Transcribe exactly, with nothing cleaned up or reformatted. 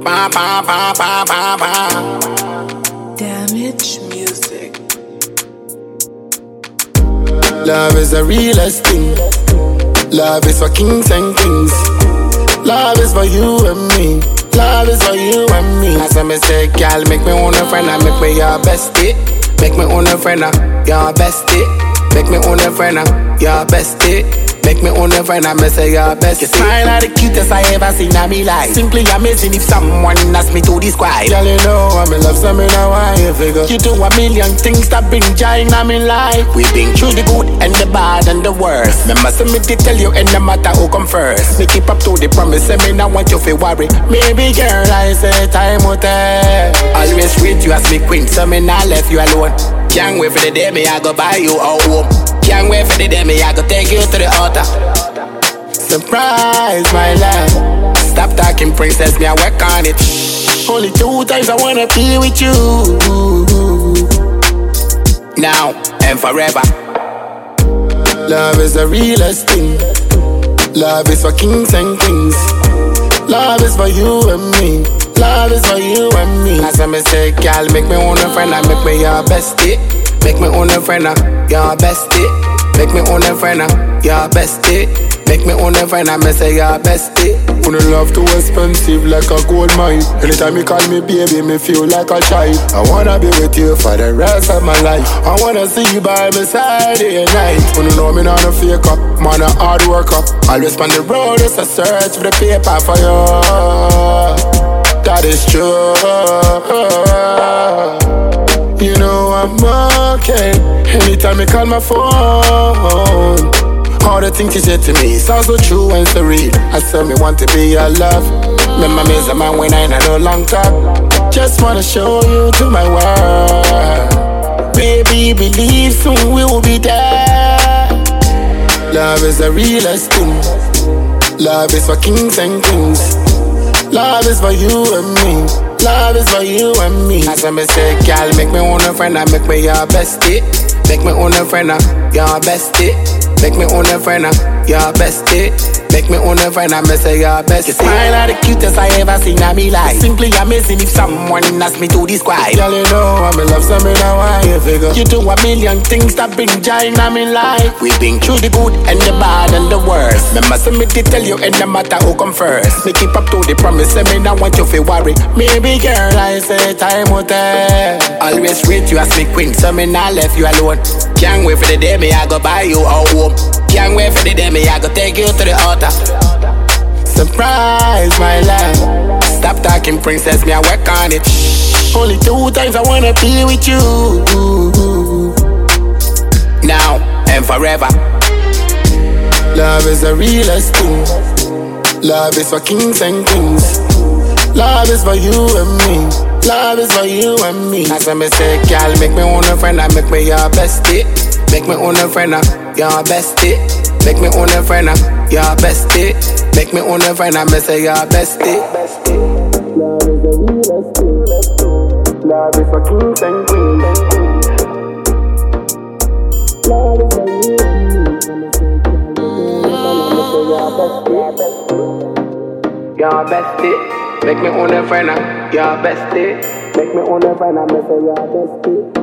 Ba, ba, ba, ba, ba, ba. Damage music. Love is the realest thing. Love is for kings and queens. Love is for you and me. Love is for you and me. As I say, girl, make me own a friend and make me your bestie. Make me own a friend and your bestie. Make me own a friend and your bestie. Make me own a friend and me say your bestie. Your smile are the cutest I ever seen in my life. Simply amazing if someone asked me to describe. Girl, you know I'm in love, so me know why you figure. You do a million things that bring joy in my life. We've been through the good and the bad and the worst. Remember, so me to tell you, and no matter who come first. Me keep up to the promise, and me not want you to worry. Maybe girl, I say time will tell. Always treat you as me queen, so me not left you alone. Can't wait for the day me I go buy you a home. Can't wait for the day me I go take you to the altar. Surprise, my love. Stop talking, princess, me I work on it. Only two times I wanna be with you. Now and forever. Love is the realest thing. Love is for kings and queens. Love is for you and me. Love is for you and me. As I me say, girl, make me own a friend and make me your bestie. Make me own a friend and your bestie. Make me own a friend and your bestie. Make me own a friend and me say your bestie. Wanna love too expensive like a gold mine. Anytime you call me baby, me feel like a child. I wanna be with you for the rest of my life. I wanna see you by my side day and night. Wanna know me not a fake up, man a hard worker. Always on the road, just a search for the paper for you. That is true. You know I'm okay. Anytime you call my phone, all the things you said to me sound so true and so real. I said me want to be your love. Remember me as a man when I ain't no long talk. Just wanna show you to my world. Baby, believe soon we will be there. Love is the realest thing. Love is for kings and queens. Love is for you and me. Love is for you and me. As I me say, girl, make me own a friend and make me your bestie. Make me own a friend and your bestie. Make me own a friend and your bestie. Make me own a friend and me say your bestie. Your smile are the cutest I ever seen in my life. Simply amazing if someone asked me to describe. Girl, you know I'm in love, so me know why you figure. You do a million things that bring joy in my life. We've been through the good and the bad and the worst. Remember, so me to tell you, and no matter who come first. Me keep up to the promise, and me not want you to worry. Maybe girl, I say time will tell. Always treat you as me queen, so me not left you alone. Can't wait for the day me I go buy you a home. Can't wait for the day me I go take you to the altar. Surprise, my love. Stop talking, princess, me I work on it. Only two times I wanna be with you. Now and forever. Love is the realest thing. Love is for kings and queens. Love is for you and me. Love is for you and me. As I me say, girl, make me own a friend and make me your bestie. Make me own a friend and your bestie. Make me own a friend and your bestie. Make me own a friend and me say your bestie. Love is the realest thing. Love is for kings and queens. Love is for you and me. Your bestie. Make me own a friend and your bestie. Make me own a friend and me say your bestie.